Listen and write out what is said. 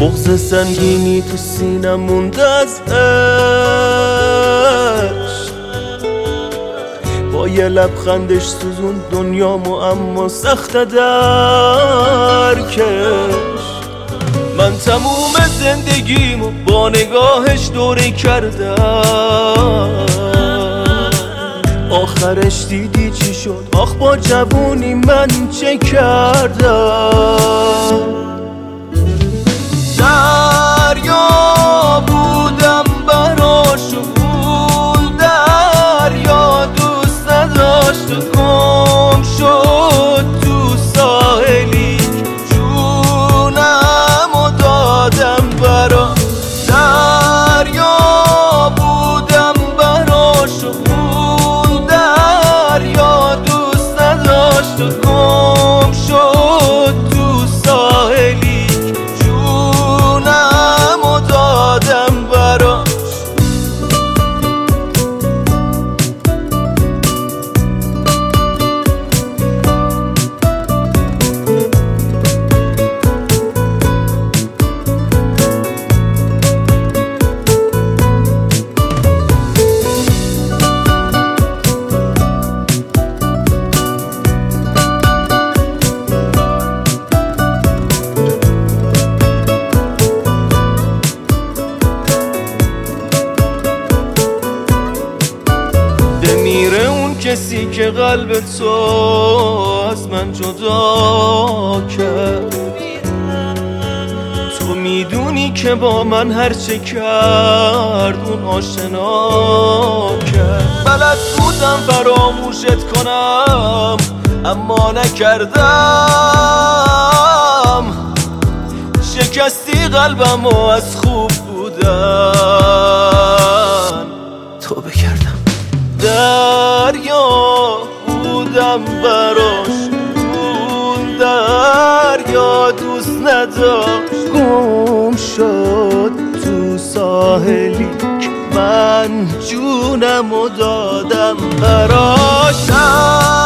بغض سنگینی تو سینم مونده از عشق، با یه لبخندش سوزون دنیامو اما سخت درکش. من تموم زندگیمو با نگاهش دوره کردم، آخرش دیدی چی شد؟ آخ با جوونی من چه کردم؟ دریا بودم براش و اون دریا دوست نداشت و گم شد تو ساحلی جونم و دادم براش. دریا بودم براش و اون دریا دوست نداشت و گم شد تو ساحلی دادم براش. کسی که قلب تو از من جدا کرد، تو میدونی که با من هرچه کرد اون آشنا کرد. بلد بودم فراموشت کنم اما نکردم، شکستی قلبم و از خوب بودن توبه کردم. دریا بودم براش اون دریا دوست نداشت گم شد تو ساحلی من جونم و دادم براش.